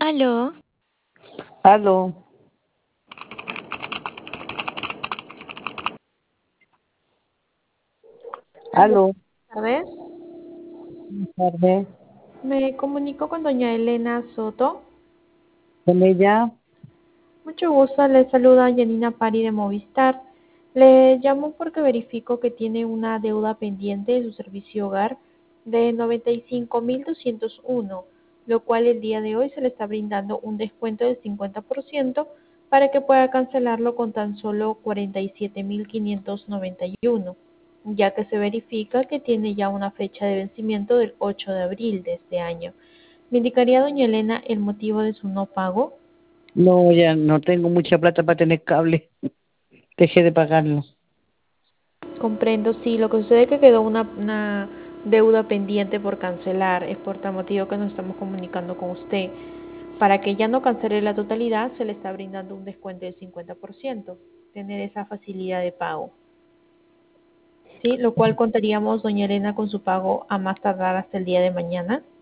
Aló, Aló, Aló, aló, buenas tardes. buenas tardes. Me comunico con doña Elena Soto. ¿Con ella? Mucho gusto, le saluda Janina Pari de Movistar. Le llamo porque verifico que tiene una deuda pendiente de su servicio hogar de 95.201, lo cual el día de hoy se le está brindando un descuento del 50% para que pueda cancelarlo con tan solo 47.591, ya que se verifica que tiene ya una fecha de vencimiento del 8 de abril de este año. ¿Me indicaría, doña Elena, el motivo de su no pago? No, ya no tengo mucha plata para tener cable. Dejé de pagarlo. Comprendo, sí. Lo que sucede es que quedó una deuda pendiente por cancelar. Es por tal motivo que nos estamos comunicando con usted. Para que ya no cancele la totalidad, se le está brindando un descuento del 50%. Tener esa facilidad de pago. ¿Sí? Lo cual contaríamos, doña Elena, con su pago a más tardar hasta el día de mañana.